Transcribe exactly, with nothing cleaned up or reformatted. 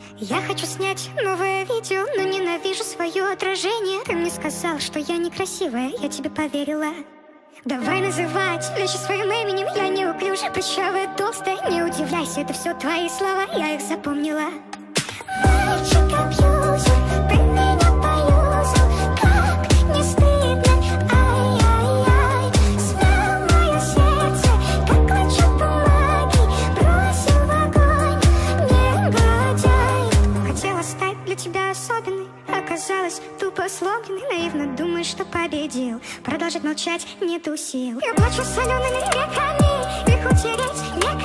Я хочу снять новое видео, но ненавижу свое отражение. Ты мне сказал, что я некрасивая, я тебе поверила. Давай называть вещи своим именем. Я неуклюжая, прыщавая, толстая. Не удивляйся, это все твои слова, я их запомнила. Мальчик-абьюзер, ты меня поюзал. Как не стыдно, ай-яй-яй. Смял мое сердце, как клочок бумаги. Бросил в огонь, негодяй. Хотела стать для тебя особенной, оказалась тупо сломленной. Наивно думаешь, что победил. Продолжать молчать нету сил. Я плачу солеными реками, их утереть некогда.